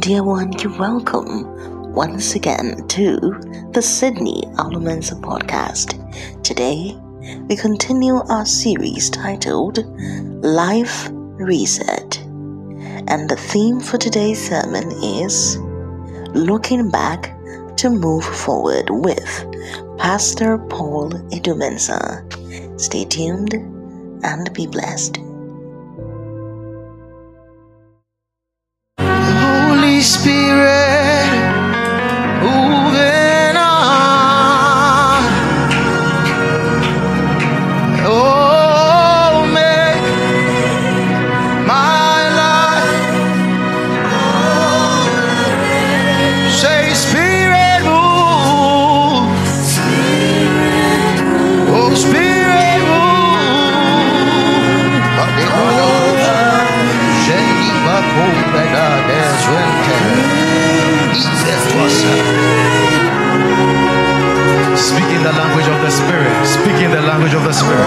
Dear one, you're welcome once again to the Sydney Alumensa podcast. Today, we continue our series titled Life Reset. And the theme for today's sermon is Looking Back to Move Forward with Pastor Paul Idumensa. Stay tuned and be blessed. Holy Spirit, moving on. Oh, make my life. Say, Spirit, move. Oh, Spirit, Speaking the language of the Spirit. Speaking the language of the Spirit.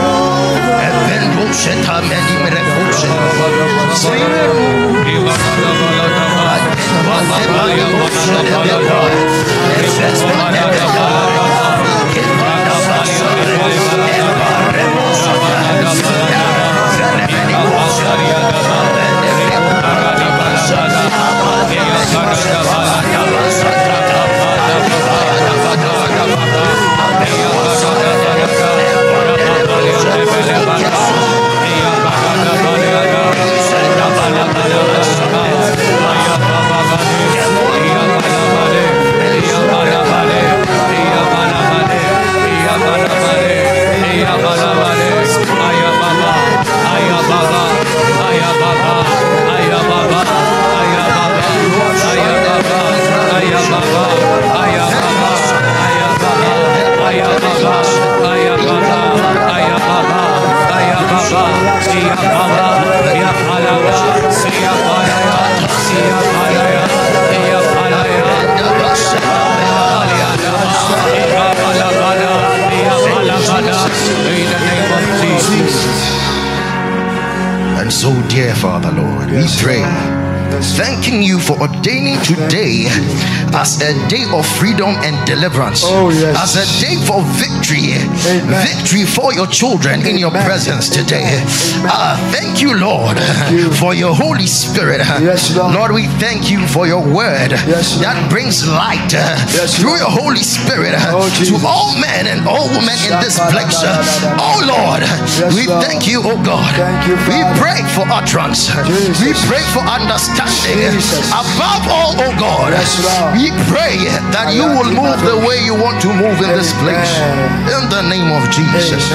And so, dear Father, Lord, we pray, thanking you for ordaining today as a day of freedom and deliverance, as a day for victory. Victory for your children in your presence today. Thank you, Lord, for your Holy Spirit. Lord, we thank you for your word that brings light through your Holy Spirit to all men and all women in this place. Oh Lord, we thank you, oh God. We pray for utterance. We pray for understanding. Above all, oh God, we pray that you will move the way you want to move in this place. In the name of Jesus.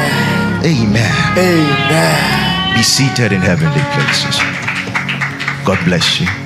Amen. Be seated in heavenly places. God bless you.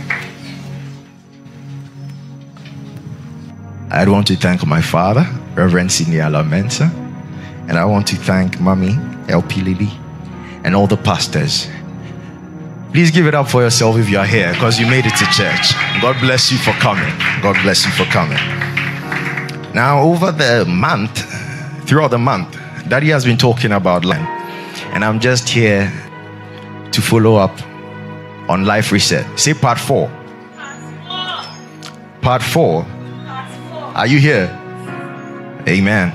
I want to thank my father, Reverend Sydney Alumensa, and I want to thank Mommy LP Lily and all the pastors. Please give it up for yourself if you are here, because you made it to church. God bless you for coming. God bless you for coming. Now, over the month, throughout the month, Daddy has been talking about life, and I'm just here to follow up on Life Reset. Say part 4. Part 4. Are you here? Amen.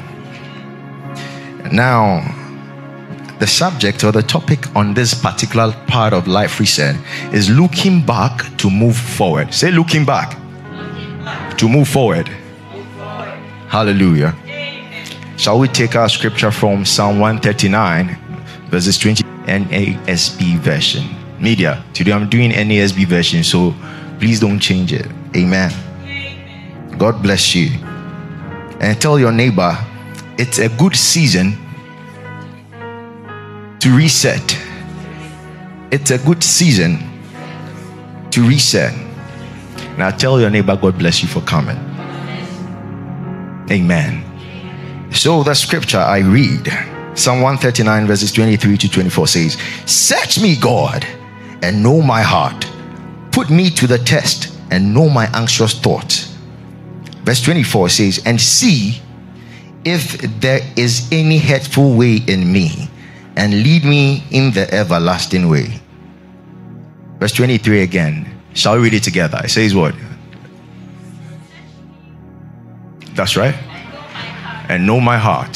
Now, the subject or the topic on this particular part of Life Reset is looking back to move forward. Say looking back. To move forward. Hallelujah. Shall we take our scripture from Psalm 139 verses 20, NASB version. Media, today I'm doing NASB version, so please don't change it. Amen. God bless you. And tell your neighbor, it's a good season to reset. It's a good season to reset. Now tell your neighbor, God bless you for coming. Amen. So the scripture I read, Psalm 139 verses 23 to 24 says, search me, God, and know my heart. Put me to the test and know my anxious thoughts. Verse 24 says, and see if there is any hurtful way in me, and lead me in the everlasting way. Verse 23 again, Shall we read it together? It says what? That's right. And know my heart.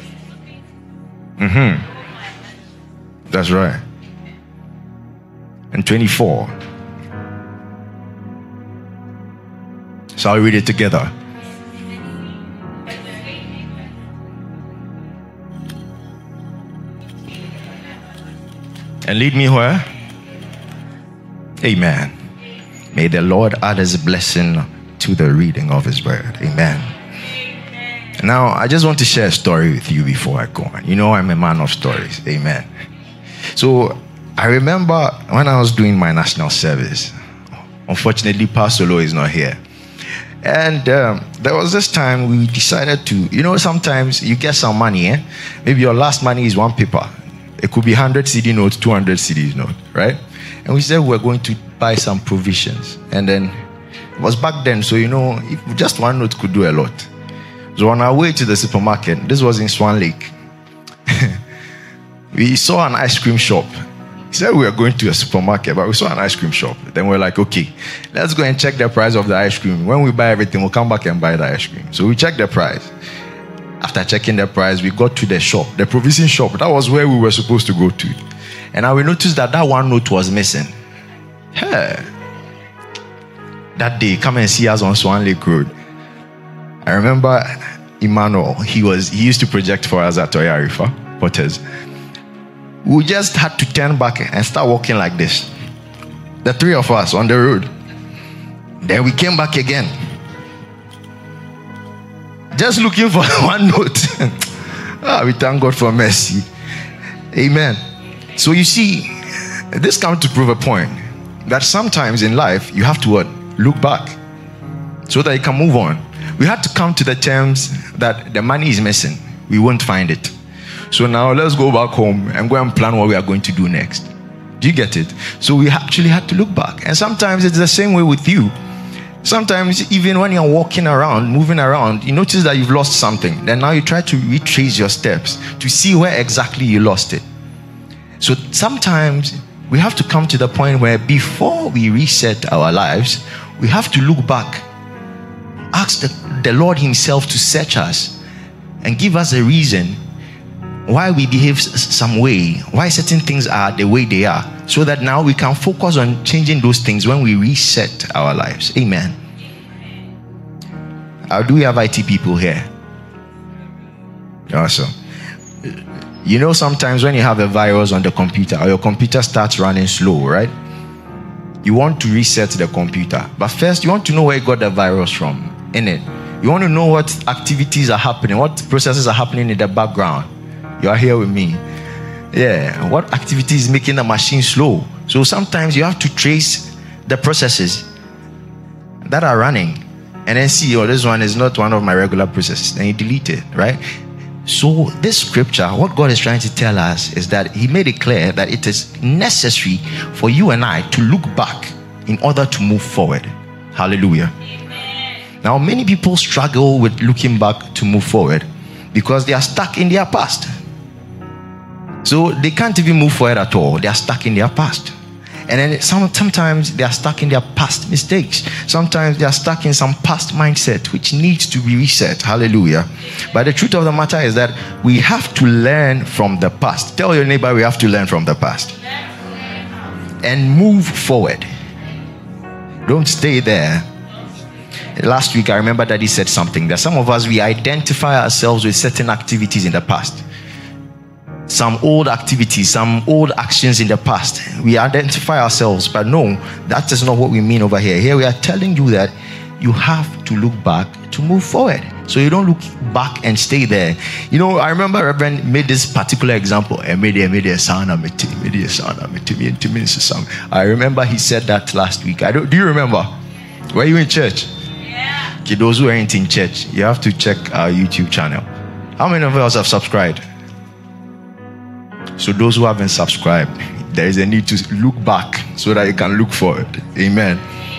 That's right. And 24. Shall we read it together? And lead me where? Amen. May the Lord add his blessing to the reading of his word. Amen. Now, I just want to share a story with you before I go on. You know, I'm a man of stories. Amen. So, I remember when I was doing my national service. Unfortunately, Pastor Lo is not here. And there was this time we decided to, you know, sometimes you get some money, Maybe your last money is one paper. It could be 100 CD notes, 200 CD notes, right? And we said we're going to buy some provisions. And then, it was back then, so, you know, if just one note could do a lot. So on our way to the supermarket, this was in Swan Lake, we saw an ice cream shop. He said we were going to a supermarket, but we saw an ice cream shop. Then we're like, okay, let's go and check the price of the ice cream. When we buy everything, we'll come back and buy the ice cream. So we checked the price. After checking the price, we got to the shop, the provision shop. That was where we were supposed to go to. And now we noticed that one note was missing. Hey. That day, come and see us on Swan Lake Road. I remember Emmanuel, he used to project for us at Toya Arifa, Potters. We just had to turn back and start walking like this. The three of us on the road. Then we came back again. Just looking for one note. We thank God for mercy. Amen. So you see, this comes to prove a point that sometimes in life you have to what? Look back so that you can move on. We had to come to the terms that the money is missing. We won't find it. So now let's go back home and go and plan what we are going to do next. Do you get it? So we actually had to look back. And sometimes it's the same way with you. Sometimes even when you're walking around, moving around, you notice that you've lost something. Then now you try to retrace your steps to see where exactly you lost it. So sometimes we have to come to the point where before we reset our lives, we have to look back. Ask the Lord himself to search us and give us a reason why we behave some way, why certain things are the way they are, so that now we can focus on changing those things when we reset our lives. Amen. Do we have IT people here? Awesome. You know, sometimes when you have a virus on the computer or your computer starts running slow, right? You want to reset the computer, but first you want to know where you got the virus from, innit? You want to know what activities are happening, what processes are happening in the background. You are here with me. Yeah, what activity is making the machine slow? So sometimes you have to trace the processes that are running and then see, oh, this one is not one of my regular processes. Then you delete it, right? So this scripture, what God is trying to tell us is that he made it clear that it is necessary for you and I to look back in order to move forward. Hallelujah. Amen. Now, many people struggle with looking back to move forward because they are stuck in their past. So they can't even move forward at all. They are stuck in their past. And then sometimes they are stuck in their past mistakes. Sometimes they are stuck in some past mindset which needs to be reset. Hallelujah. But the truth of the matter is that we have to learn from the past. Tell your neighbor we have to learn from the past. And move forward. Don't stay there. Last week I remember that he said something. That some of us, we identify ourselves with certain activities in the past. Some old activities, some old actions in the past. We identify ourselves, but no, that is not what we mean over here. Here we are telling you that you have to look back to move forward. So you don't look back and stay there. You know, I remember Reverend made this particular example. I remember he said that last week. Do you remember? Were you in church? Yeah. Okay, those who aren't in church, you have to check our YouTube channel. How many of us have subscribed? So those who haven't subscribed, there is a need to look back so that you can look forward. Amen.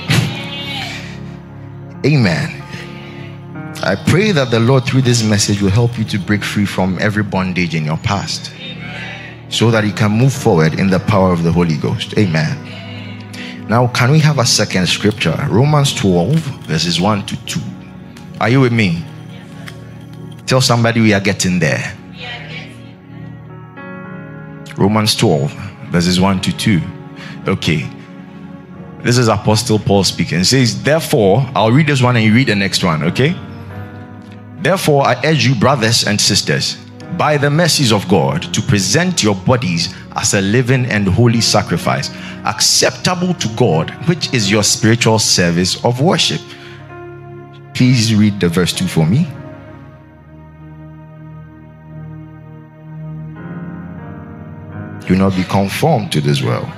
Amen. I pray that the Lord through this message will help you to break free from every bondage in your past so that you can move forward in the power of the Holy Ghost. Amen. Now, can we have a second scripture? Romans 12, verses 1 to 2. Are you with me? Tell somebody we are getting there. Romans 12, verses 1 to 2. Okay. This is Apostle Paul speaking. It says, therefore, I'll read this one and you read the next one, okay? Therefore, I urge you, brothers and sisters, by the mercies of God, to present your bodies as a living and holy sacrifice, acceptable to God, which is your spiritual service of worship. Please read the verse 2 for me. Do not be conformed to this world.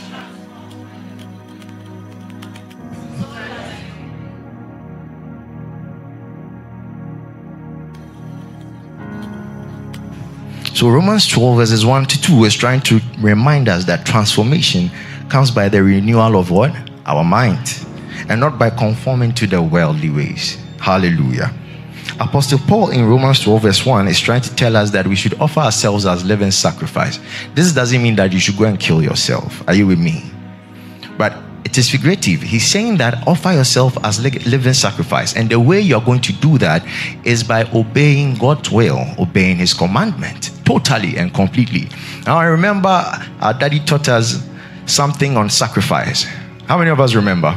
So Romans 12 verses 1 to 2 is trying to remind us that transformation comes by the renewal of what? Our mind, and not by conforming to the worldly ways. Hallelujah. Apostle Paul in Romans 12 verse 1 is trying to tell us that we should offer ourselves as living sacrifice. This doesn't mean that you should go and kill yourself. Are you with me? But it is figurative. He's saying that offer yourself as living sacrifice, and the way you're going to do that is by obeying God's will, obeying his commandment totally and completely. Now I remember our daddy taught us something on sacrifice. How many of us remember?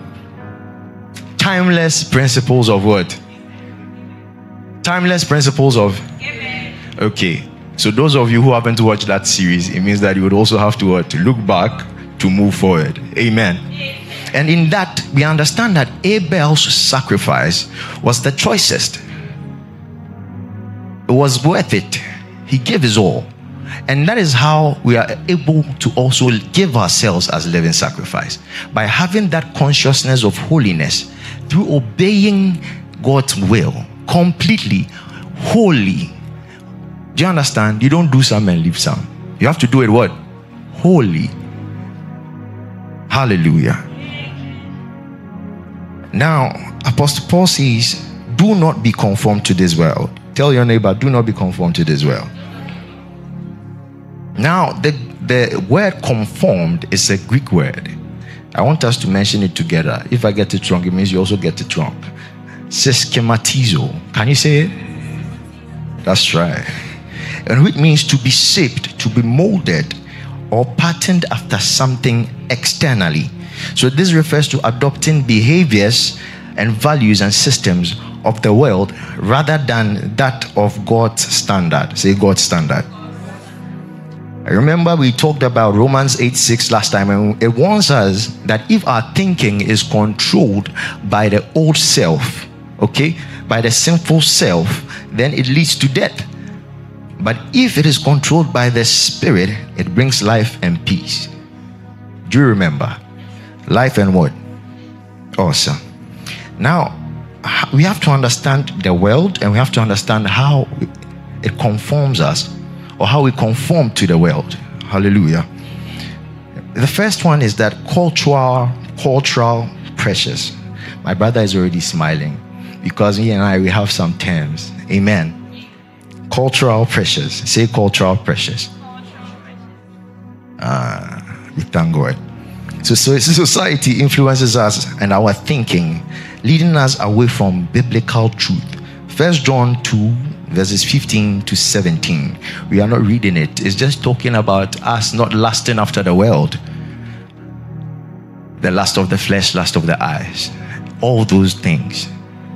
Timeless principles of what? Timeless principles of giving. Okay, so those of you who haven't watched that series, it means that you would also have to look back to move forward. Amen. And in that, we understand that Abel's sacrifice was the choicest. It was worth it. He gave his all. And that is how we are able to also give ourselves as living sacrifice, by having that consciousness of holiness through obeying God's will completely, wholly. Do you understand? You don't do some and leave some. You have to do it what? Wholly. Hallelujah. Now, Apostle Paul says, do not be conformed to this world. Tell your neighbor, do not be conformed to this world. Now, the word conformed is a Greek word. I want us to mention it together. If I get it wrong, it means you also get it wrong. Schematizo. Can you say it? That's right. And which means to be shaped, to be molded, or patterned after something externally. So this refers to adopting behaviors and values and systems of the world rather than that of God's standard. Say God's standard. I remember we talked about Romans 8:6 last time, and it warns us that if our thinking is controlled by the old self, okay, by the sinful self, then it leads to death. But if it is controlled by the Spirit, it brings life and peace. Do you remember? Life and what? Awesome. Now, we have to understand the world, and we have to understand how it conforms us, or how we conform to the world. Hallelujah. The first one is that cultural pressures. My brother is already smiling because he and I, we have some terms. Amen. Cultural pressures. Say cultural pressures. We thank God. So society influences us and our thinking, leading us away from biblical truth. 1 John 2 verses 15 to 17. We are not reading it. It's just talking about us not lusting after the world. The lust of the flesh, lust of the eyes. All those things.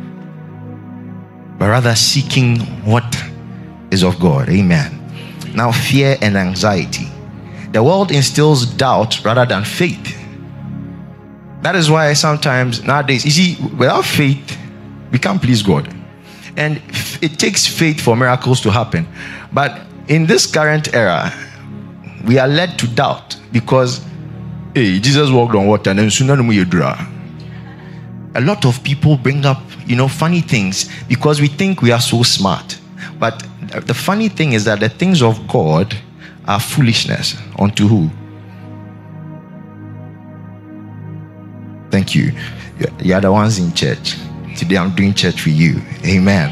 But rather seeking what is of God. Amen. Now, fear and anxiety. The world instills doubt rather than faith. That is why sometimes nowadays, you see, without faith, we can't please God. And it takes faith for miracles to happen. But in this current era, we are led to doubt because, hey, Jesus walked on water and then soon you draw. A lot of people bring up, funny things because we think we are so smart. But the funny thing is that the things of God are foolishness unto who? Thank you. You are the ones in church. Today I'm doing church for you. Amen.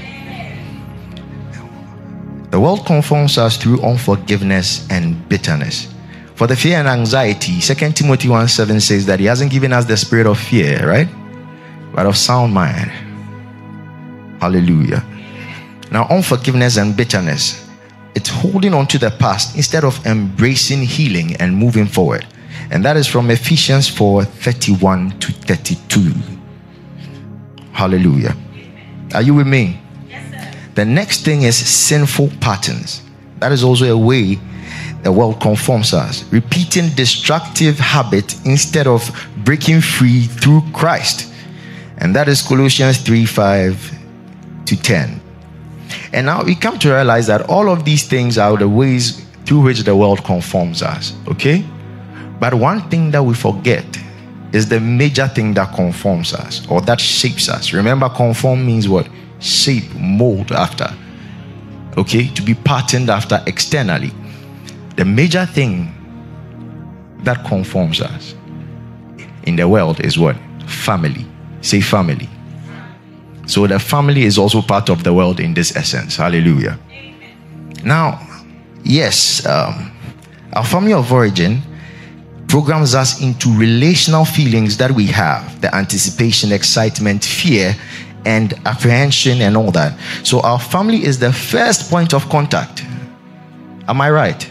The world conforms us through unforgiveness and bitterness. For the fear and anxiety, 2 Timothy 1:7 says that he hasn't given us the spirit of fear, right? But of sound mind. Hallelujah. Now, unforgiveness and bitterness, it's holding on to the past instead of embracing healing and moving forward. And that is from Ephesians 4:31-32. Hallelujah. Are you with me? Yes, sir. The next thing is sinful patterns. That is also a way the world conforms us. Repeating destructive habits instead of breaking free through Christ. And that is Colossians 3:5-10. And now we come to realize that all of these things are the ways through which the world conforms us. Okay? But one thing that we forget is the major thing that conforms us or that shapes us. Remember, conform means what? Shape, mold after. Okay? To be patterned after externally. The major thing that conforms us in the world is what? Family. Say family. So the family is also part of the world in this essence. Hallelujah. Now, yes, our family of origin programs us into relational feelings that we have, the anticipation, excitement, fear, and apprehension and all that. So our family is the first point of contact. Am I right?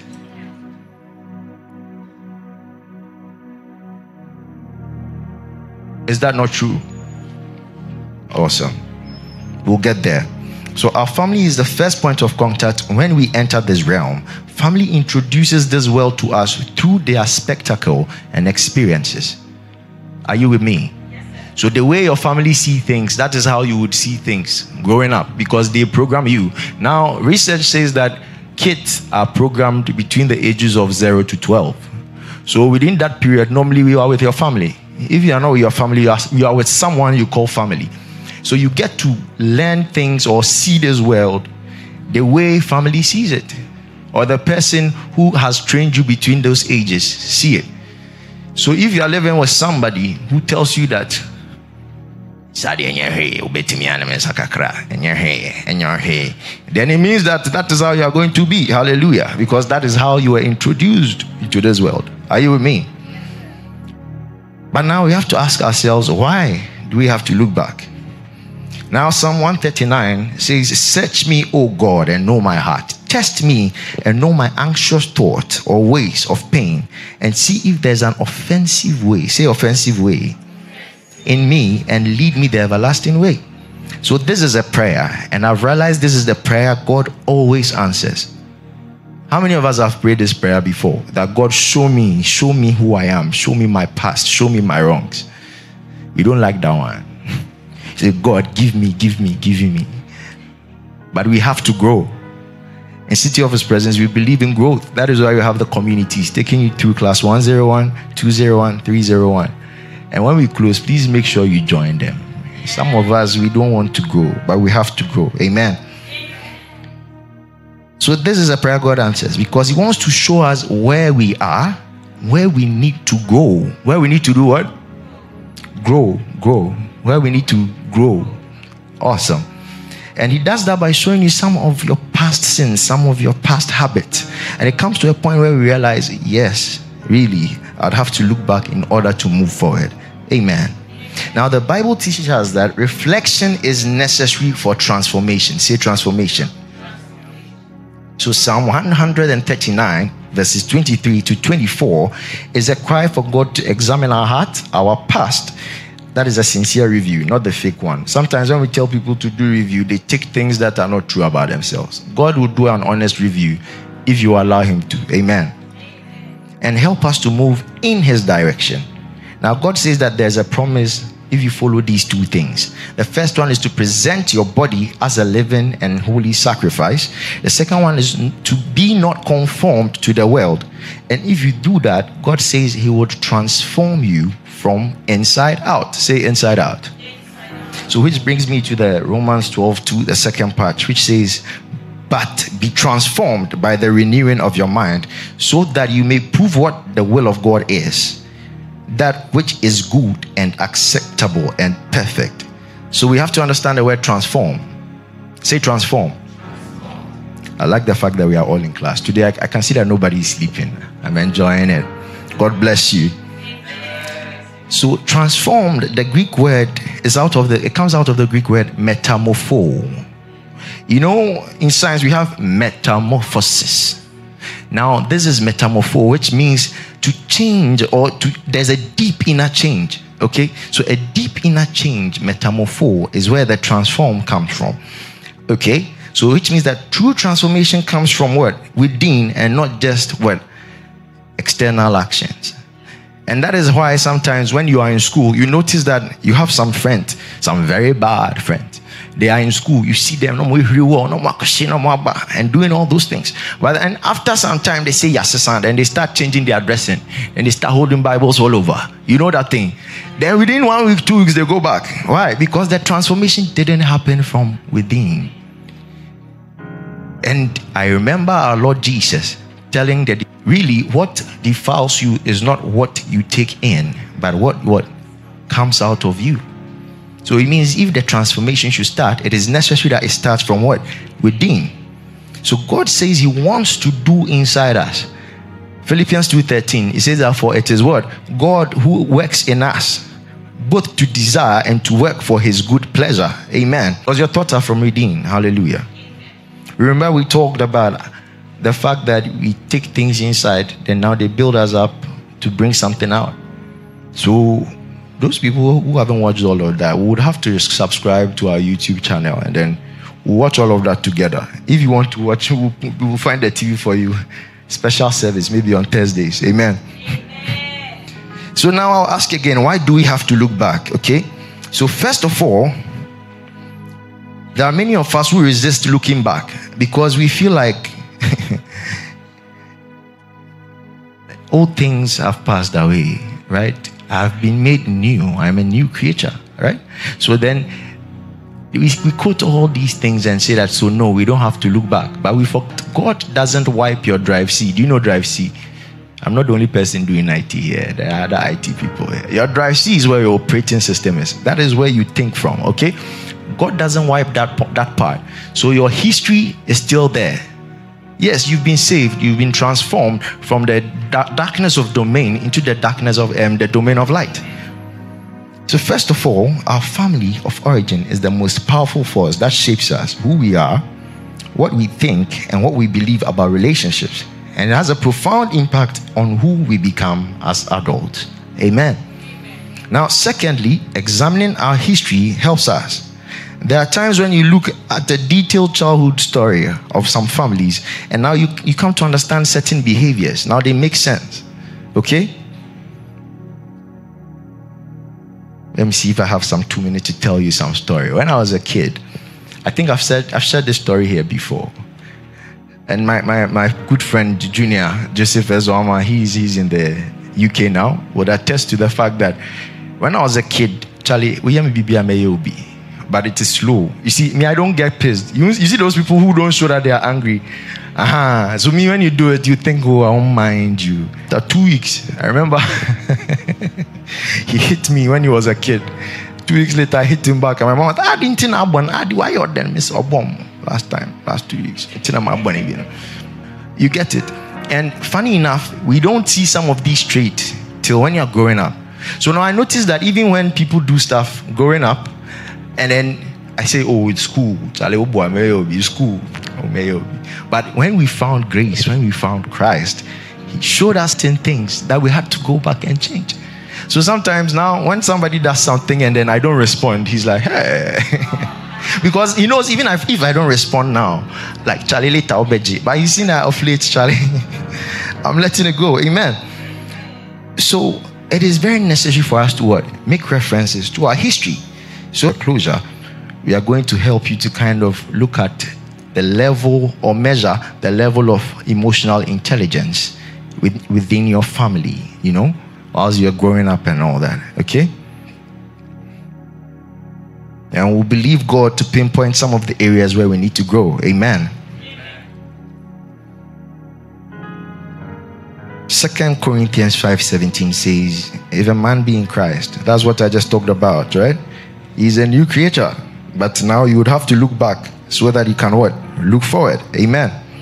Is that not true? Awesome. We'll get there. So our family is the first point of contact when we enter this realm. Family introduces this world to us through their spectacle and experiences. Are you with me? Yes, sir. So the way your family see things, that is how you would see things growing up, because they program you. Now, research says that kids are programmed between the ages of 0 to 12. So within that period, normally you are with your family. If you are not with your family, you are with someone you call family. So you get to learn things or see this world the way family sees it, or the person who has trained you between those ages see it. So if you are living with somebody who tells you that, then it means that is how you are going to be. Hallelujah. Because that is how you were introduced into this world. Are you with me? But now we have to ask ourselves, why do we have to look back? Now Psalm 139 says, search me, O God, and know my heart. Test me and know my anxious thoughts or ways of pain, and see if there's an offensive way. Say offensive way in me, and lead me the everlasting way. So this is a prayer, and I've realized this is the prayer God always answers. How many of us have prayed this prayer before? That God, show me who I am, show me my past, show me my wrongs. We don't like that one. Say, God, give me. But we have to grow. In City of His Presence, we believe in growth. That is why we have the communities taking you through class 101, 201, 301. And when we close, please make sure you join them. Some of us, we don't want to grow, but we have to grow. Amen. So this is a prayer God answers, because He wants to show us where we are, where we need to go, where we need to do what? Grow. Where we need to grow. Awesome. And He does that by showing you some of your past sins, some of your past habits. And it comes to a point where we realize, yes, really, I'd have to look back in order to move forward. Amen. Now, the Bible teaches us that reflection is necessary for transformation. Say transformation. So Psalm 139, verses 23-24, is a cry for God to examine our heart, our past. That is a sincere review, not the fake one. Sometimes when we tell people to do review, they take things that are not true about themselves. God will do an honest review if you allow Him to. Amen. And help us to move in His direction. Now, God says that there's a promise if you follow these two things. The first one is to present your body as a living and holy sacrifice. The second one is to be not conformed to the world. And if you do that, God says He would transform you from inside out. Say inside out. So which brings me to the Romans 12:2, the second part, which says, but be transformed by the renewing of your mind, so that you may prove what the will of God is, that which is good and acceptable and perfect. So we have to understand the word transform. Say transform. I like the fact that we are all in class. Today, I can see that nobody is sleeping. I'm enjoying it. God bless you. So, transformed, the Greek word it comes out of the Greek word metamorpho. You know, in science, we have metamorphosis. Now, this is metamorpho, which means to change, or there's a deep inner change. Okay? So, a deep inner change, metamorpho, is where the transform comes from. Okay? So, which means that true transformation comes from what? Within, and not just what? External actions. And that is why sometimes when you are in school, you notice that you have some friends, some very bad friends. They are in school, you see them and doing all those things. But then after some time, they say yes, and they start changing their dressing, and they start holding Bibles all over. You know that thing. Then within 1 week, 2 weeks, they go back. Why? Because the transformation didn't happen from within. And I remember our Lord Jesus telling that really what defiles you is not what you take in, but what comes out of you. So it means if the transformation should start, it is necessary that it starts from what? Within. So God says he wants to do inside us. Philippians 2:13, it says therefore it is what? God who works in us, both to desire and to work for his good pleasure. Amen. Because your thoughts are from within. Hallelujah. Remember we talked about the fact that we take things inside, then now they build us up to bring something out. So those people who haven't watched all of that would have to subscribe to our YouTube channel, and then we'll watch all of that together. If you want to watch, we'll find the TV for you. Special service, maybe on Thursdays. Amen. So now I'll ask again, why do we have to look back? Okay. So first of all, there are many of us who resist looking back because we feel like old things have passed away, right? I've been made new. I'm a new creature, right? So then we quote all these things and say that, so no, we don't have to look back. But we forget, God doesn't wipe your drive C. Do you know drive C? I'm not the only person doing IT here. There are other IT people here. Your drive C is where your operating system is. That is where you think from, okay? God doesn't wipe that part. So your history is still there. Yes, you've been saved. You've been transformed from the darkness of domain into the darkness of the domain of light. So first of all, our family of origin is the most powerful force that shapes us, who we are, what we think, and what we believe about relationships. And it has a profound impact on who we become as adults. Amen. Now, secondly, examining our history helps us. There are times when you look at the detailed childhood story of some families, and now you come to understand certain behaviors. Now they make sense. Okay? Let me see if I have some 2 minutes to tell you some story. When I was a kid, I think I've shared this story here before. And my good friend Junior Joseph Ezoma, he's in the UK now, would attest to the fact that when I was a kid, Charlie, we am BBMAOB. But it is slow. You see, me, I don't get pissed. You see those people who don't show that they are angry. So me, when you do it, you think, oh, I won't mind you. After 2 weeks, I remember he hit me when he was a kid. 2 weeks later, I hit him back. And my mom went, didn't know why you then miss a bomb last 2 weeks. You get it. And funny enough, we don't see some of these traits till when you're growing up. So now I notice that even when people do stuff growing up, and then I say, oh, it's cool. It's cool. But when we found grace, when we found Christ, he showed us 10 things that we had to go back and change. So sometimes now, when somebody does something and then I don't respond, he's like, hey. Because he knows even if I don't respond now, like Charlie later, but you see now of late, Charlie, I'm letting it go. Amen. So it is very necessary for us to what? Make references to our history. So closure, we are going to help you to kind of look at the level or measure the level of emotional intelligence within your family, you know, as you're growing up and all that, okay? And we'll believe God to pinpoint some of the areas where we need to grow. Amen. 2 Corinthians 5:17 says, if a man be in Christ, that's what I just talked about, right? He's a new creature. But now you would have to look back so that you can what? Look forward. Amen.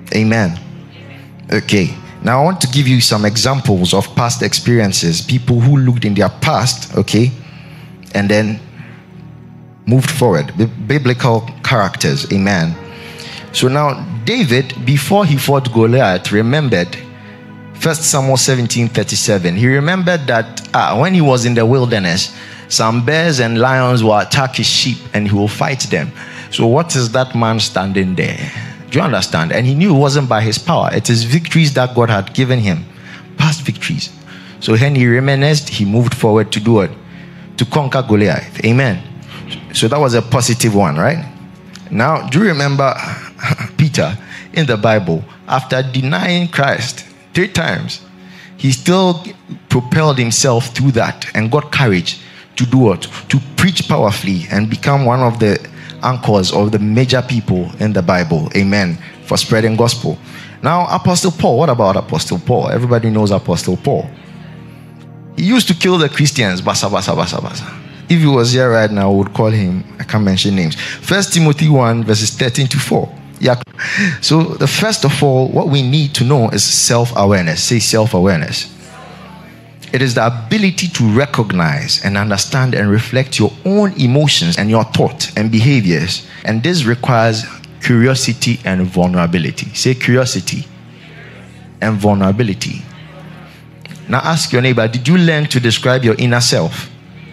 Amen. Okay. Now I want to give you some examples of past experiences, people who looked in their past, okay, and then moved forward. Biblical characters. Amen. So now David, before he fought Goliath, remembered 1 Samuel 17:37. He remembered that when he was in the wilderness, some bears and lions will attack his sheep and he will fight them. So what is that man standing there? Do you understand? And he knew it wasn't by his power. It is victories that God had given him. Past victories. So when he reminisced, he moved forward to do what? To conquer Goliath. Amen. So that was a positive one, right? Now, do you remember Peter in the Bible? After denying Christ 3 times, he still propelled himself through that and got courage to do what? To preach powerfully and become one of the anchors of the major people in the Bible. Amen. For spreading gospel. Now, Apostle Paul. What about Apostle Paul? Everybody knows Apostle Paul. He used to kill the Christians. Basa, basa, basa, basa. If he was here right now, I would call him, I can't mention names. 1 Timothy 1 verses 13 to 4. Yeah. So the first of all, what we need to know is self-awareness. Say self-awareness. It is the ability to recognize and understand and reflect your own emotions and your thoughts and behaviors. And this requires curiosity and vulnerability. Say curiosity and vulnerability. Now ask your neighbor, did you learn to describe your inner self?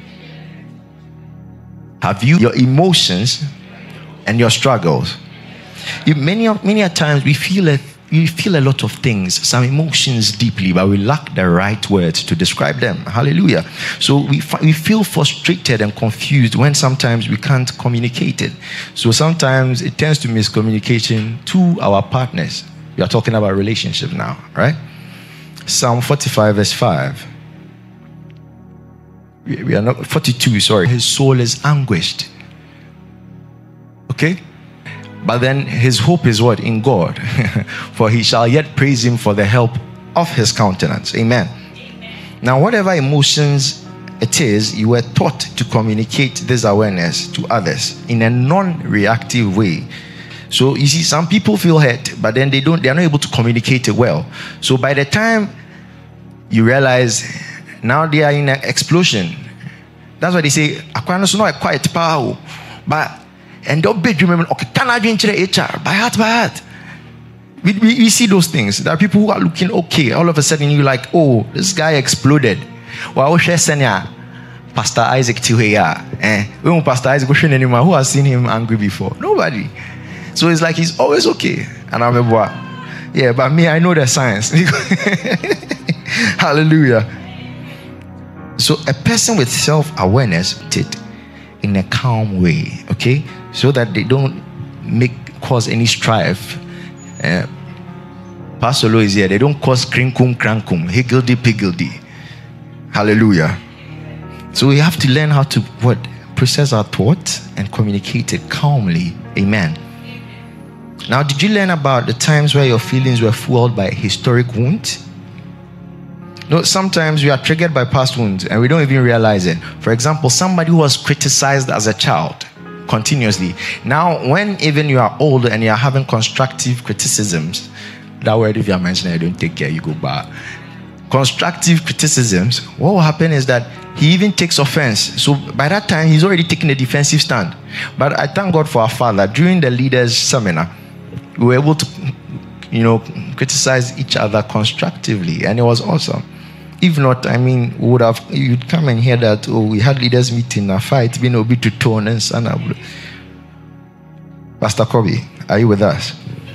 Have you your emotions and your struggles? Many a times we feel a lot of things, some emotions deeply, but we lack the right words to describe them. Hallelujah. So we feel frustrated and confused when sometimes we can't communicate it. So sometimes it tends to miscommunication to our partners. We are talking about relationship now, right? Psalm 45 verse 5. We are not 42, sorry. His soul is anguished. Okay? But then his hope is what? In God. For he shall yet praise him for the help of his countenance. Amen. Now, whatever emotions it is, you were taught to communicate this awareness to others in a non-reactive way. So you see, some people feel hurt, but then they are not able to communicate it well. So by the time you realize now they are in an explosion. That's why they say, "Aquarius not a quiet power, but and don't be remember. Okay, can I drink to the HR by heart? We see those things. There are people who are looking okay. All of a sudden, you're like, oh, this guy exploded. Well, Pastor Isaac Tihuya. When Pastor Isaac anymore, who has seen him angry before? Nobody. So it's like he's always okay. And I'm a boy. Yeah, but me, I know the science. Hallelujah. So a person with self-awareness did in a calm way, okay, so that they don't cause any strife. Pastor Lo is here. They don't cause crinkum crankum, higgledy piggledy. Hallelujah. So we have to learn how to process our thoughts and communicate it calmly. Amen. Now, did you learn about the times where your feelings were fueled by historic wounds? No, sometimes we are triggered by past wounds and we don't even realize it. For example, somebody who was criticized as a child continuously. Now, when even you are older and you are having constructive criticisms, that word, if you are mentioning, I don't take care, you go back. Constructive criticisms, what will happen is that he even takes offense. So by that time, he's already taking a defensive stand. But I thank God for our father. During the leaders' seminar, we were able to, criticize each other constructively, and it was awesome. If not, you'd come and hear that, we had leaders meeting, a fight, being a bit to tone and son. Pastor Kobe, are you with us?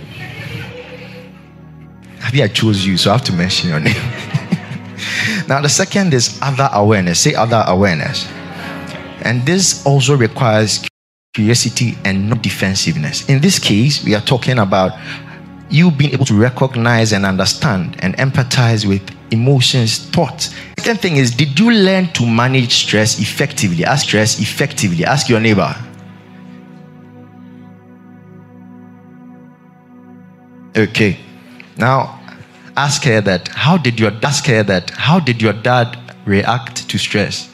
Maybe I chose you, so I have to mention your name. Now, the second is other awareness. Say other awareness. And this also requires curiosity and not defensiveness. In this case, we are talking about you being able to recognize and understand and empathize with emotions, thoughts. Second thing is, did you learn to manage stress effectively? Ask your neighbor. Okay. Now, ask her that. How did your dad react to stress?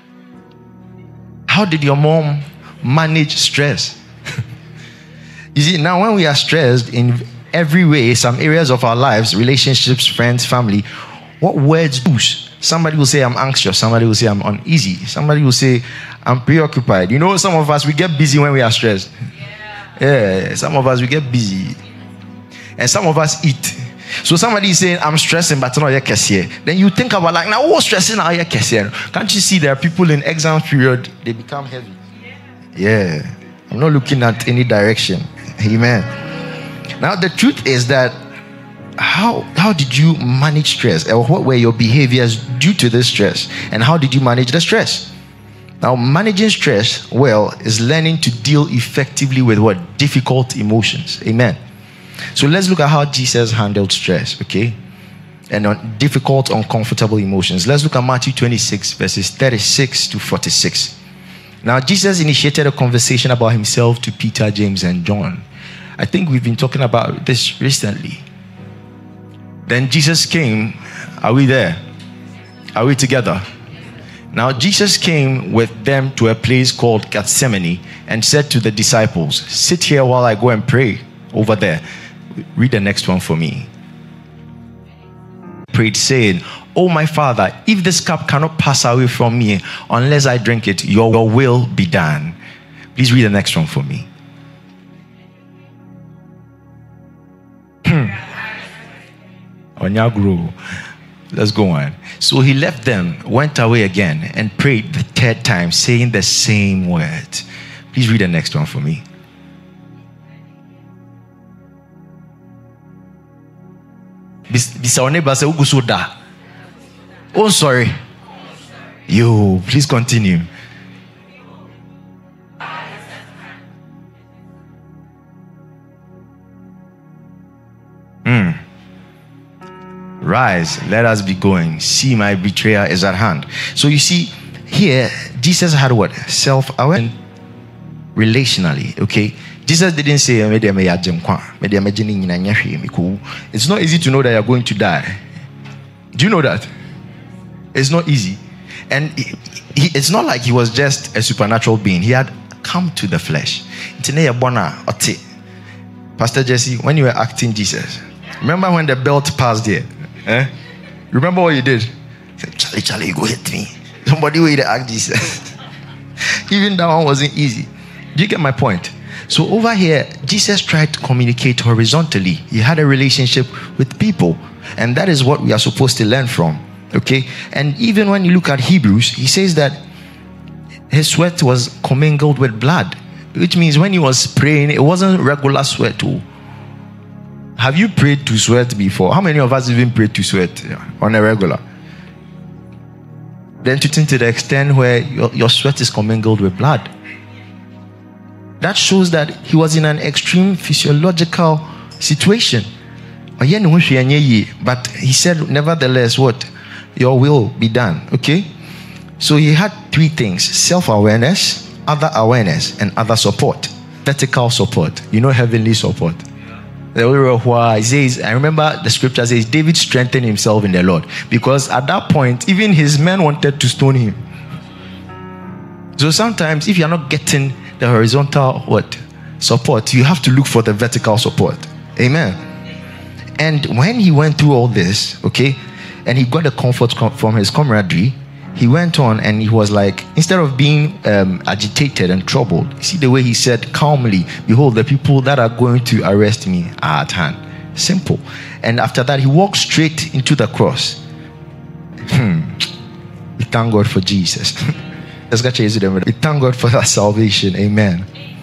How did your mom manage stress? You see, now when we are stressed, every way, some areas of our lives, relationships, friends, family, what words do? Somebody will say, I'm anxious. Somebody will say, I'm uneasy. Somebody will say, I'm preoccupied. You know, some of us, we get busy when we are stressed. Yeah, some of us, we get busy. And some of us eat. So somebody is saying, I'm stressing, but not yet cashier. Then you think about like, now what's stressing now yet cashier? Can't you see there are people in exam period, they become heavy? Yeah. I'm not looking at any direction. Amen. Now the truth is that how did you manage stress? Or what were your behaviors due to this stress? And how did you manage the stress? Now, managing stress well is learning to deal effectively with what? Difficult emotions. Amen. So let's look at how Jesus handled stress, okay? And on difficult, uncomfortable emotions. Let's look at Matthew 26, verses 36 to 46. Now, Jesus initiated a conversation about himself to Peter, James, and John. I think we've been talking about this recently. Then Jesus came. Are we there? Are we together? Now, Jesus came with them to a place called Gethsemane and said to the disciples, sit here while I go and pray over there. Read the next one for me. Prayed saying, oh my Father, if this cup cannot pass away from me unless I drink it, your will be done. Please read the next one for me. Let's go on. So he left them, went away again, and prayed the third time, saying the same words. Please read the next one for me. Oh, sorry. You, please continue. Rise, let us be going. See, my betrayer is at hand. So you see, here, Jesus had what? Self-awareness relationally, okay? Jesus didn't say, it's not easy to know that you're going to die. Do you know that? It's not easy. And it's not like he was just a supernatural being. He had come to the flesh. Pastor Jesse, when you were acting Jesus, remember when the belt passed there? Remember what you did? Charlie, you go hit me. Somebody will act Jesus. Even that one wasn't easy. Do you get my point? So over here, Jesus tried to communicate horizontally. He had a relationship with people. And that is what we are supposed to learn from. Okay? And even when you look at Hebrews, he says that his sweat was commingled with blood. Which means when he was praying, it wasn't regular sweat too. Have you prayed to sweat before? How many of us even prayed to sweat on a regular? Then to the extent where your sweat is commingled with blood. That shows that he was in an extreme physiological situation. But he said, nevertheless, what? Your will be done. Okay? So he had three things: self-awareness, other awareness, and other support. Vertical support. You know, heavenly support. He says, I remember the scripture says, David strengthened himself in the Lord. Because at that point, even his men wanted to stone him. So sometimes, if you're not getting the horizontal support, you have to look for the vertical support. Amen. And when he went through all this, okay, and he got the comfort from his camaraderie, he went on and he was like, instead of being agitated and troubled, you see the way he said calmly, behold, the people that are going to arrest me are at hand. Simple. And after that, he walked straight into the cross. We thank God for Jesus. We thank God for that salvation. Amen.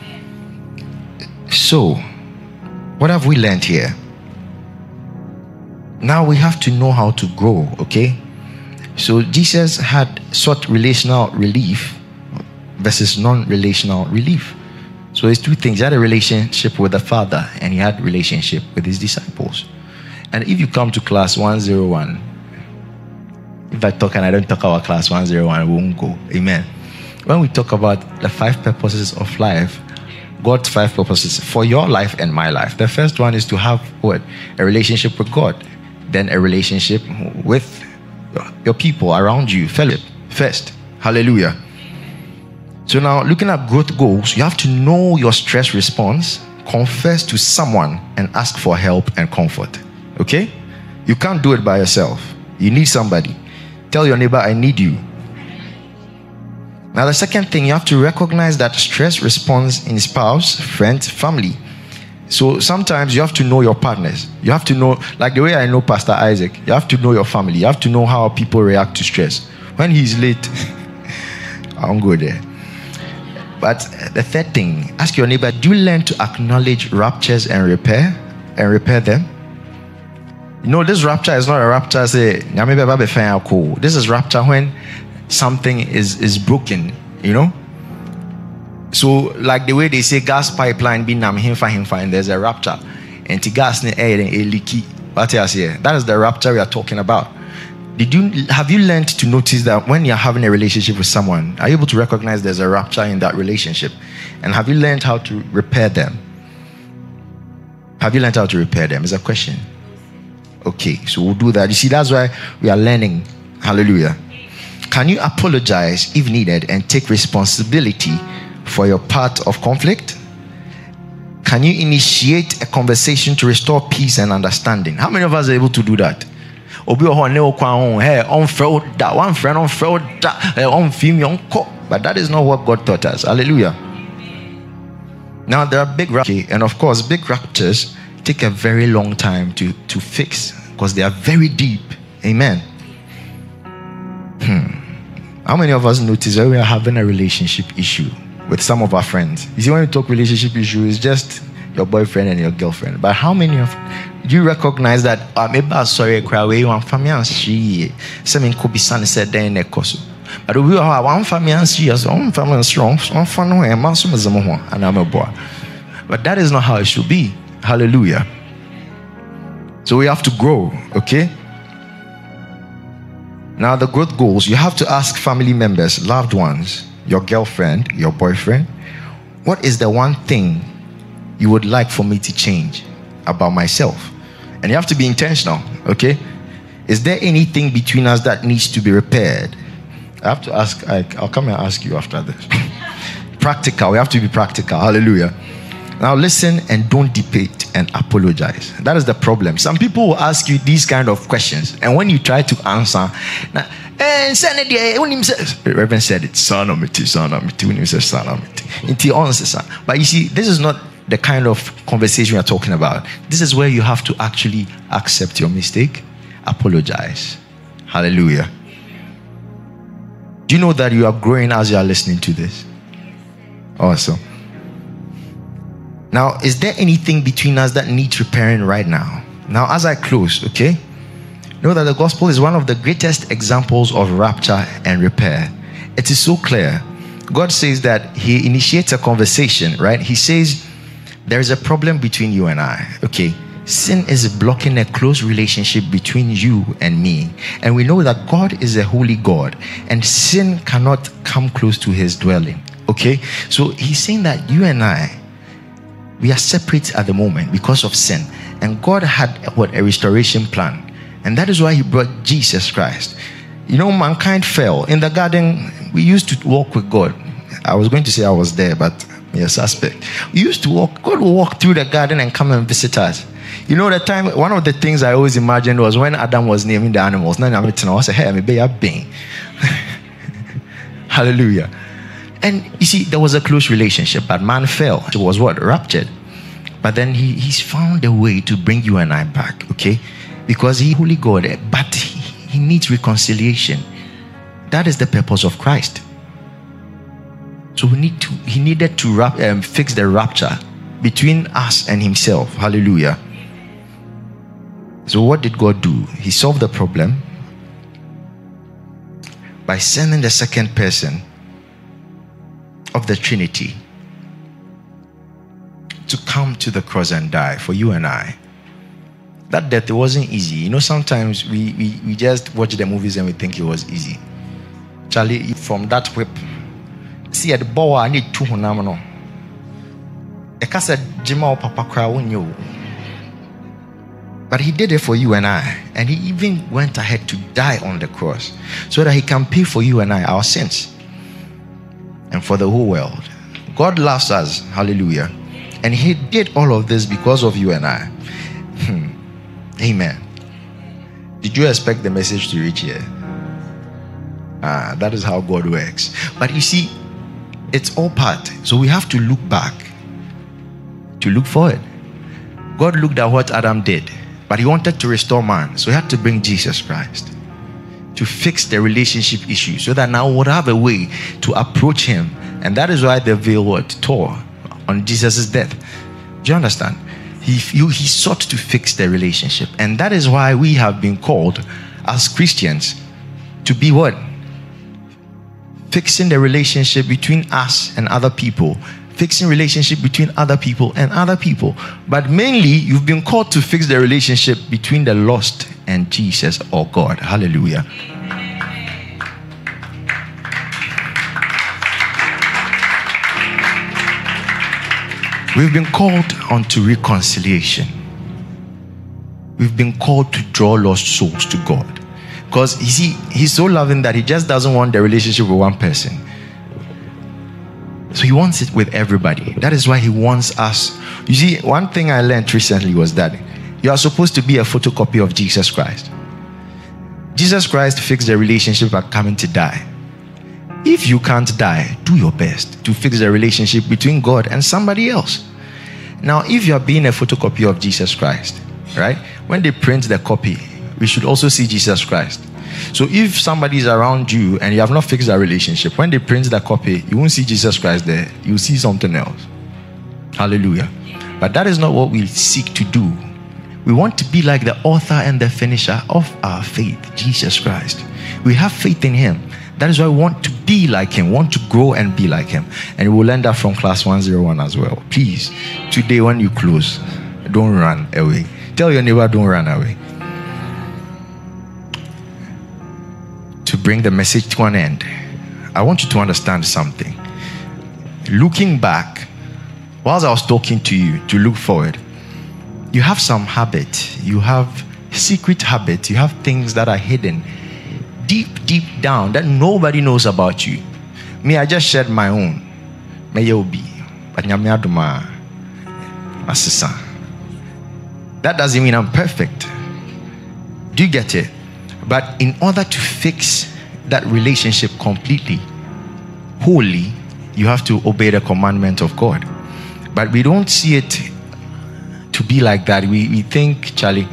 So, what have we learned here? Now we have to know how to grow, okay? So Jesus had sought relational relief versus non-relational relief. So it's two things. He had a relationship with the Father and he had a relationship with his disciples. And if you come to class 101, if I talk and I don't talk about class 101, we won't go. Amen. When we talk about the 5 purposes of life, God's 5 purposes for your life and my life. The first one is to have what? A relationship with God. Then a relationship with your people around you, fellowship first. Hallelujah. So now, looking at growth goals, you have to know your stress response confess to someone and ask for help and comfort. Okay? You can't do it by yourself. You need somebody. Tell your neighbor, I need you. Now, the second thing, you have to recognize that stress responds in spouse, friends, family. So sometimes you have to know your partners. You have to know, like the way I know Pastor Isaac, you have to know your family. You have to know how people react to stress. When he's late, I won't go there. But the third thing, ask your neighbor, do you learn to acknowledge ruptures and repair them? You know, this rapture is not a rapture, say, this is rapture when something is broken, you know. So like the way they say gas pipeline be nam himfa and there's a rapture and the gas ne air and leaky. That is the rapture we are talking about. Have you learned to notice that when you're having a relationship with someone, are you able to recognize there's a rapture in that relationship? And have you learned how to repair them? Have you learned how to repair them? Is a question. Okay, so we'll do that. You see, that's why we are learning. Hallelujah. Can you apologize if needed and take responsibility for your part of conflict? Can you initiate a conversation to restore peace and understanding? How many of us are able to do that? But that is not what God taught us. Hallelujah. Now there are big raptures, and of course big raptures take a very long time to fix because they are very deep. Amen. How many of us notice that we are having a relationship issue with some of our friends? You see, when we talk relationship issue, it's just your boyfriend and your girlfriend. But how many of you recognize that maybe I'm sorry, one family and she something could be son said there in the course. But we are one family and she has one family strong, one family and and I'm a boy. But that is not how it should be. Hallelujah. So we have to grow, okay? Now, the growth goals, you have to ask family members, loved ones, your girlfriend, your boyfriend, what is the one thing you would like for me to change about myself? And you have to be intentional, okay? Is there anything between us that needs to be repaired? I have to ask, I'll come and ask you after this. Practical, we have to be practical, hallelujah. Now listen and don't debate and apologize. That is the problem. Some people will ask you these kind of questions, and when you try to answer, the Reverend said it, son of me, when you say son of me. But you see, this is not the kind of conversation we are talking about. This is where you have to actually accept your mistake, apologize. Hallelujah. Do you know that you are growing as you are listening to this? Awesome. Now, is there anything between us that needs repairing right now? Now, as I close, okay, know that the gospel is one of the greatest examples of rapture and repair. It is so clear. God says that he initiates a conversation, right? He says, there is a problem between you and I, okay? Sin is blocking a close relationship between you and me. And we know that God is a holy God, and sin cannot come close to his dwelling, okay? So he's saying that you and I, we are separate at the moment because of sin. And God had a restoration plan. And that is why he brought Jesus Christ. You know, mankind fell. In the garden, we used to walk with God. I was going to say I was there, but you're suspect. We used to walk. God would walk through the garden and come and visit us. You know, one of the things I always imagined was when Adam was naming the animals. Now I'm say, hey, I'm a being. Hallelujah. And you see, there was a close relationship, but man fell. It was what? Raptured. But then he's found a way to bring you and I back, okay? Because he's holy God, but he needs reconciliation. That is the purpose of Christ. So he needed to fix the rapture between us and himself. Hallelujah. So what did God do? He solved the problem by sending the second person of the Trinity to come to the cross and die for you and I. That death, it wasn't easy. You know, sometimes we just watch the movies and we think it was easy. Charlie, from that whip, see at the bow, I need 2 hunamano. A casa Jima Papa Crown. But he did it for you and I. And he even went ahead to die on the cross so that he can pay for you and I our sins and for the whole world. God loves us. Hallelujah. And he did all of this because of you and I. Amen. Did you expect the message to reach here? That is how God works. But you see, it's all part. So we have to look back to look forward. God looked at what Adam did, but he wanted to restore man. So he had to bring Jesus Christ to fix the relationship issue, so that now we would have a way to approach him. And that is why the veil tore on Jesus' death. Do you understand? He sought to fix the relationship. And that is why we have been called as Christians to be what? Fixing the relationship between us and other people. Fixing relationship between other people and other people. But mainly, you've been called to fix the relationship between the lost and Jesus or God. Hallelujah. We've been called unto reconciliation. We've been called to draw lost souls to God. Because you see, he's so loving that he just doesn't want the relationship with one person. So he wants it with everybody. That is why he wants us. You see, one thing I learned recently was that you are supposed to be a photocopy of Jesus Christ. Jesus Christ fixed the relationship by coming to die. If you can't die, do your best to fix the relationship between God and somebody else. Now, if you are being a photocopy of Jesus Christ, right? When they print the copy, we should also see Jesus Christ. So if somebody is around you and you have not fixed that relationship, when they print the copy, you won't see Jesus Christ there. You'll see something else. Hallelujah. But that is not what we seek to do. We want to be like the author and the finisher of our faith, Jesus Christ. We have faith in him. That is why we want to be like him, want to grow and be like him. And we'll learn that from class 101 as well. Please, today when you close, don't run away. Tell your neighbor, don't run away. To bring the message to an end, I want you to understand something. Looking back, whilst I was talking to you to look forward, you have some habit, you have secret habits, you have things that are hidden deep down that nobody knows about you. Me, I just shared my own. May you be, but that doesn't mean I'm perfect. Do you get it? But in order to fix that relationship completely, wholly, you have to obey the commandment of God. But we don't see it to be like that. We think, Charlie,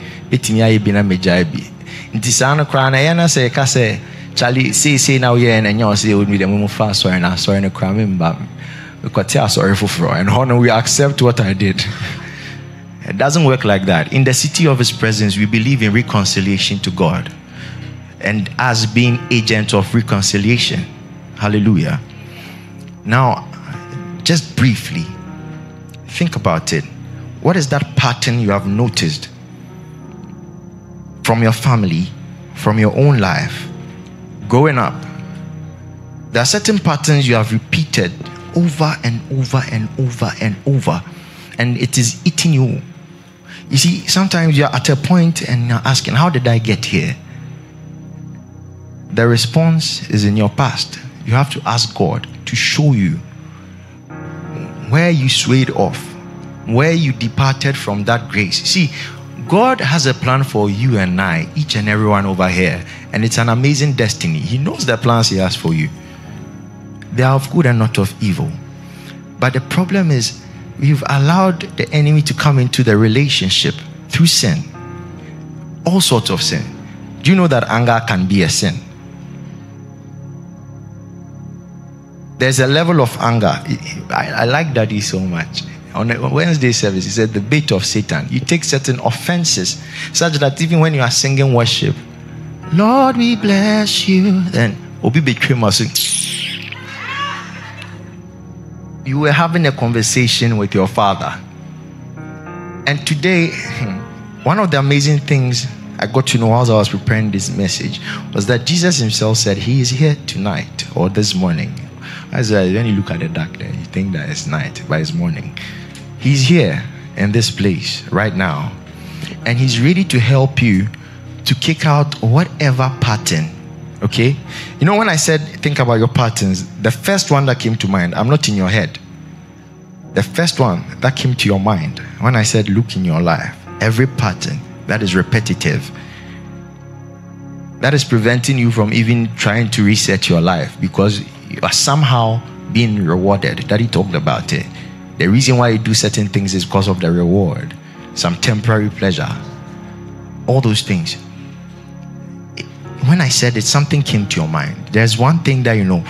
Ntisana krana yana say kase Charlie say now yeah and you say with me the mumu fast sorry na sorry na cramming but we got tell sorry for and honor we accept what I did. It doesn't work like that. In the city of his presence, we believe in reconciliation to God and as being agents of reconciliation. Hallelujah. Now, just briefly, think about it. What is that pattern you have noticed from your family, from your own life, growing up? There are certain patterns you have repeated over and over and over and over, and it is eating you. You see, sometimes you're at a point and you're asking, how did I get here? The response is in your past. You have to ask God to show you where you swayed off, where you departed from that grace. See, God has a plan for you and I, each and everyone over here, and it's an amazing destiny. He knows the plans he has for you. They are of good and not of evil. But the problem is, we've allowed the enemy to come into the relationship through sin. All sorts of sin. Do you know that anger can be a sin? There's a level of anger. I like Daddy so much. On a Wednesday service, he said the bait of Satan. You take certain offenses such that even when you are singing worship, Lord, we bless you, then Obi became us. You were having a conversation with your father. And today, one of the amazing things I got to know while I was preparing this message was that Jesus himself said he is here tonight or this morning. As when you look at the dark there, you think that it's night, but it's morning. He's here in this place right now, and he's ready to help you to kick out whatever pattern. Okay? You know, when I said think about your patterns, the first one that came to mind, I'm not in your head. The first one that came to your mind when I said look in your life, every pattern that is repetitive, that is preventing you from even trying to reset your life because you are somehow being rewarded. Daddy talked about it. The reason why you do certain things is because of the reward, some temporary pleasure, all those things. When I said it, something came to your mind. There's one thing that you know.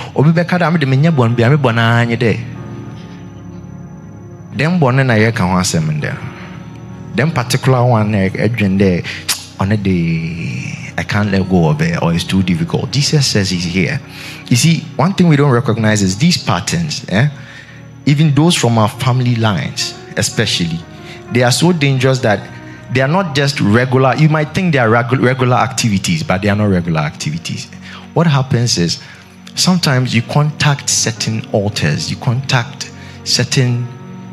Them born na ye kan ho asem there. Them particular one edwin there on a day I can't let go of it or it's too difficult. Jesus says he's here. You see, one thing we don't recognize is these patterns, even those from our family lines, especially, they are so dangerous that they are not just regular. You might think they are regular activities, but they are not regular activities. What happens is sometimes you contact certain altars, you contact certain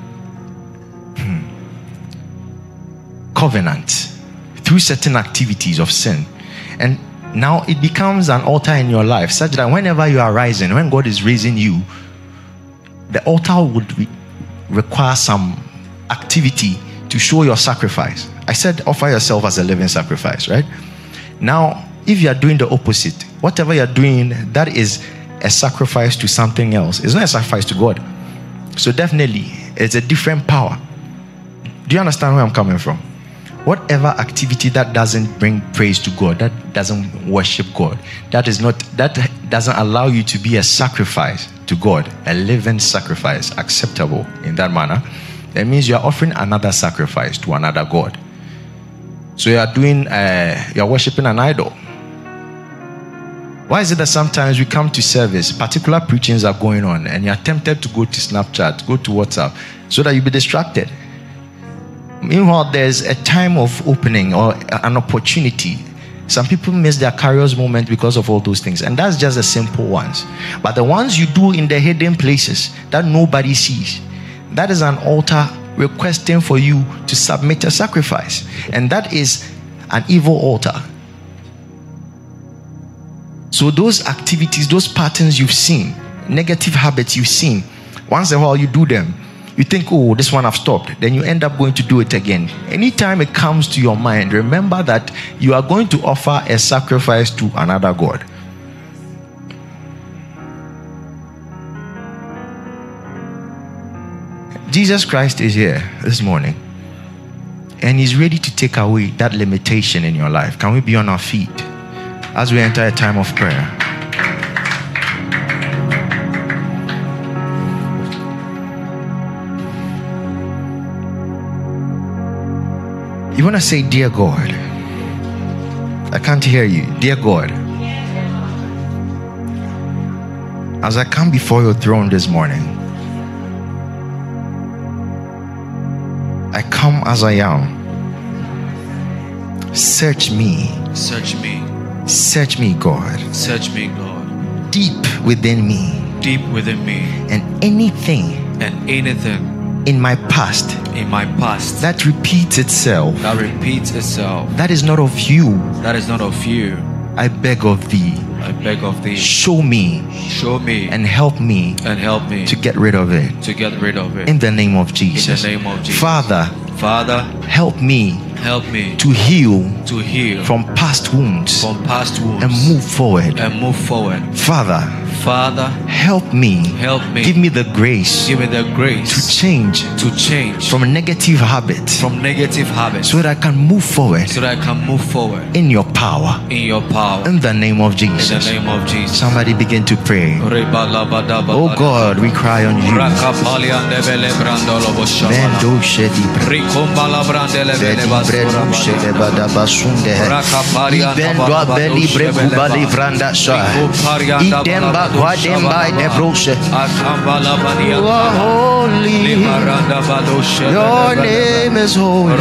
covenants through certain activities of sin, and now it becomes an altar in your life such that whenever you are rising, when God is raising you, the altar would require some activity to show your sacrifice. I said offer yourself as a living sacrifice, right? Now if you are doing the opposite, whatever you are doing that is a sacrifice to something else, it's not a sacrifice to God. So definitely it's a different power. Do you understand where I'm coming from? Whatever activity that doesn't bring praise to God, that doesn't worship God, that doesn't allow you to be a sacrifice to God, a living sacrifice, acceptable in that manner, that means you are offering another sacrifice to another God. So you are worshiping an idol. Why is it that sometimes we come to service, particular preachings are going on, and you are tempted to go to Snapchat, go to WhatsApp, so that you be distracted? Meanwhile, there's a time of opening or an opportunity. Some people miss their Kairos moment because of all those things, and that's just the simple ones. But the ones you do in the hidden places that nobody sees, that is an altar requesting for you to submit a sacrifice, and that is an evil altar. So those activities, those patterns you've seen, negative habits you've seen, once in a while you do them. You think, oh, this one I've stopped. Then you end up going to do it again. Anytime it comes to your mind, remember that you are going to offer a sacrifice to another God. Jesus Christ is here this morning, and he's ready to take away that limitation in your life. Can we be on our feet as we enter a time of prayer? You want to say, dear God, I can't hear you. Dear God, as I come before your throne this morning, I come as I am. Search me. Search me. Search me, God. Search me, God. Deep within me. Deep within me. And anything in my past that repeats itself, that is not of you, I beg of thee, show me and help me to get rid of it, in the name of Jesus. Father, help me to heal from past wounds and move forward. Father, help me. Give me the grace to change from negative habits, so that I can move forward in your power, in the name of Jesus. Somebody begin to pray. Oh God, we cry on you. You are holy. Your name is holy.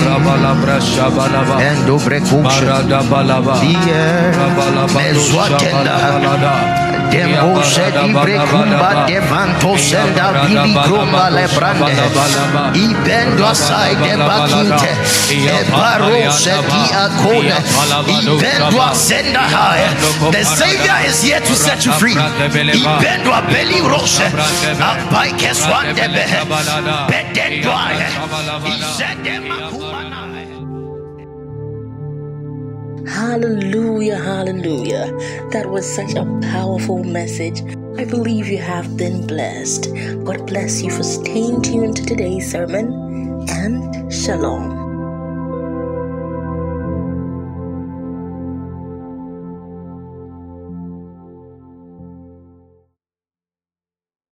And Dembo sedi brekumba devanto senda bili grumba lebrande. Ibendo asai de bakinte. Ebaro sedi akone. Ibendo asenda high. The Savior is here to set you free. Ibendo abeli rose. Abai keswande behe. Bedendo ahe. Isede makumana. Hallelujah, hallelujah. That was such a powerful message. I believe you have been blessed. God bless you for staying tuned to today's sermon, and shalom.